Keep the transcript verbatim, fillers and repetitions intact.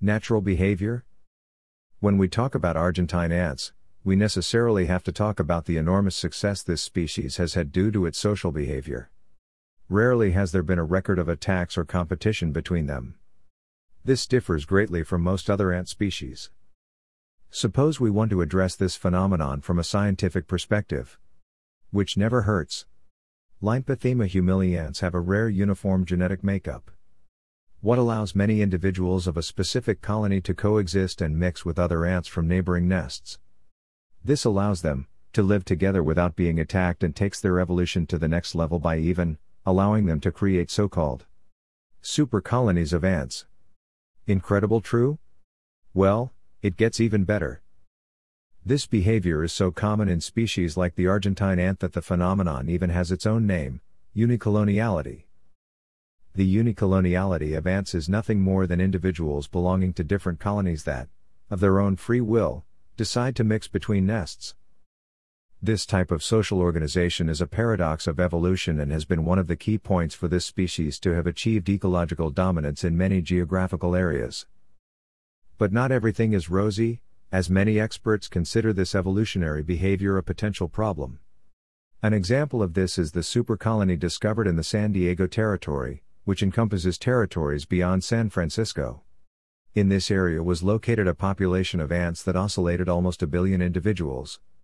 Natural behavior? When we talk about Argentine ants, we necessarily have to talk about the enormous success this species has had due to its social behavior. Rarely has there been a record of attacks or competition between them. This differs greatly from most other ant species. Suppose we want to address this phenomenon from a scientific perspective. Which never hurts. Lymphedema humili ants have a rare uniform genetic makeup. What allows many individuals of a specific colony to coexist and mix with other ants from neighboring nests. This allows them to live together without being attacked and takes their evolution to the next level by even allowing them to create so-called super colonies of ants. Incredible, true? Well, it gets even better. This behavior is so common in species like the Argentine ant that the phenomenon even has its own name, unicoloniality. The unicoloniality of ants is nothing more than individuals belonging to different colonies that, of their own free will, decide to mix between nests. This type of social organization is a paradox of evolution and has been one of the key points for this species to have achieved ecological dominance in many geographical areas. But not everything is rosy, as many experts consider this evolutionary behavior a potential problem. An example of this is the supercolony discovered in the San Diego Territory, which encompasses territories beyond San Francisco. In this area was located a population of ants that oscillated almost a billion individuals,